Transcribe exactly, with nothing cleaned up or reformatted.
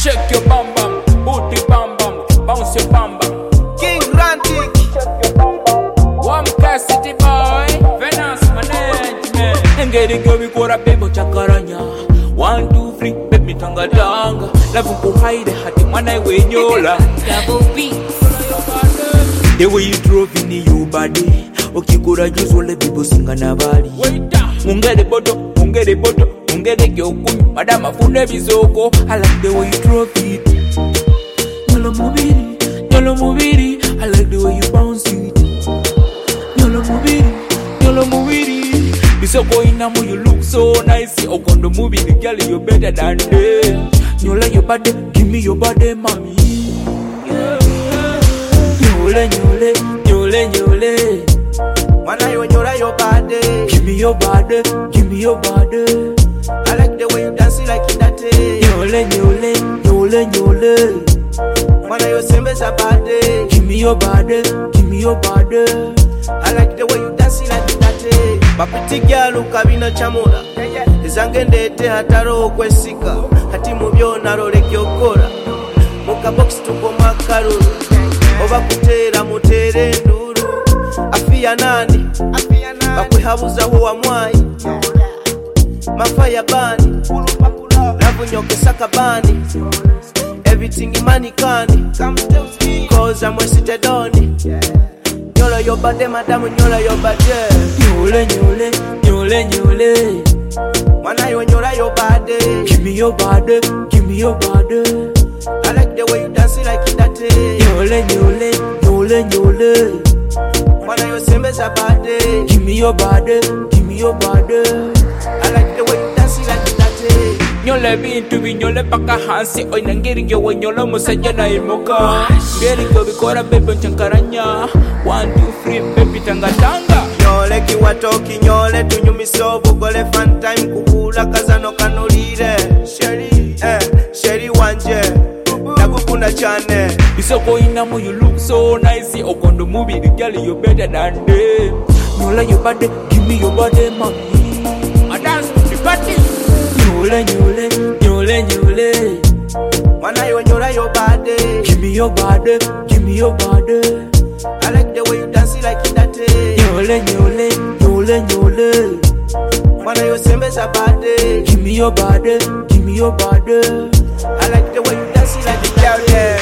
Shake your bam bam, booty bam bam, bounce your bam bam. King Rantic, One City boy, Venus management. Engeri girl we kora bebo chakaranya. One two three, baby tanga tanga. Love kuhaide hati mwana wenyola. Double beat. The way you drove in your body, okikura juzole bibo singa nabali. Mungere bodo, mungere bodo, mungere gyokunyu. Madama funde bizoko. I like the way you drove it. Nyolo mubiri, nyolo mubiri. I like the way you bounce it. Nyolo mubiri, nyolo mubiri. Bisoko inamu you look so nice. Okondo mubiri, girl you better than them. Nyola your body, give me your body, mommy. Nyole, nyole, nyole, nyole. Wanna you nyola your body. Give me your body, give me your body. I like the way you dance it like that. Nyole, nyole, nyole, nyole. Wanna you sembeza body. Give me your body, give me your body. I like the way you dance it like that. Bapiti gyalu kabino chamula. Ezange ndete hataro okwesika. Hati mubyo nalolekya okola. Muka box tuko makarulu. Oba kutera mutere nduru. Afia nani? Bakwehabuza huwa mwai. Mafaya bani. Nabunyoke sakabani. Everything imani kani. Cause I'm wasted doni. Nyola your body, madam, nyola your body. Nyole, nyole, nyole, nyole. Wanna you nyola your body. Give me your body, give me your body. I like the way you dance it like that. Nyole, nyole, nyole, nyole. Wanna you sembeza body. Give me your body, give me your body. I like the way you dance it like that. Nyole bintu binyole paka hansi. Oina ngeri gyo nyole musajja na imoka. Ngeri gyo bikora bebe nchankaranya. One, two, three, baby tanga tanga. Nyole kiwatoki nyole tunyumiso bugole fan time kukula kazano kanulire. Sheri, eh, sheri wanje. Nakukunda chane. Bisoko inamu you look so nice. Okondo mubiri girl you better than them. Nyole your body, give me your body, mommy. I dance to the party. Nyole, nyole, nyole, nyole. Wanna you nyola your body. Give me your body, give me your body. I like the way you dance it like that. Nyole, nyole, nyole, nyole. Wanna you sembeza body. Give me your body, give me your body. I like the way you dance it like that.